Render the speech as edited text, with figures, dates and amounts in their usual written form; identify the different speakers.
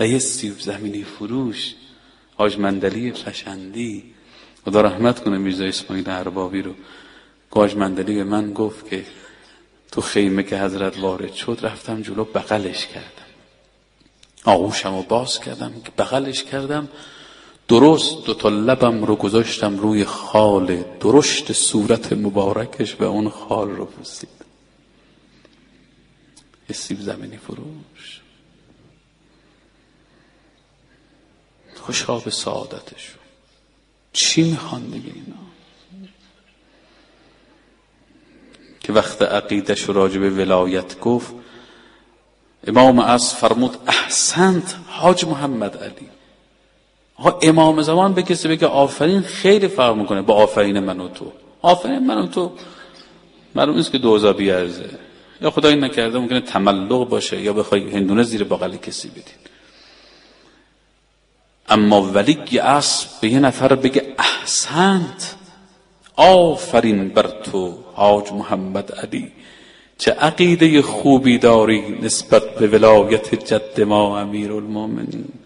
Speaker 1: و یه سیب زمینی فروش حاج مندلی فشندی، خدا رحمت کنه میرزا اسماعیل اربابی رو، حاج مندلی به من گفت که تو خیمه که حضرت وارد شد رفتم جلو بغلش کردم، آغوشم رو باز کردم که بغلش کردم، درست 2 تا لبم رو گذاشتم روی خال درشت صورت مبارکش و اون خال رو بوسید. یه سیب زمینی فروش خوشا به سعادتشون. چی میخوان دیگه اینا که وقت عقیدش راجع به ولایت گفت، امام از فرمود احسنت حاج محمد علی. آقا امام زمان به کسی بگه آفرین خیلی فرق میکنه با آفرین من و تو. آفرین من و تو معلوم نیست که 2000 بیارزه، یا خدایی نکرده ممکنه تملق باشه یا بخوای هندونه زیر بغل کسی بدین. اما ولی اصل به یه نفر بگه احسنت، آفرین بر تو حاج محمد علی، چه عقیده خوبی داری نسبت به ولایت جد ما امیرالمومنین.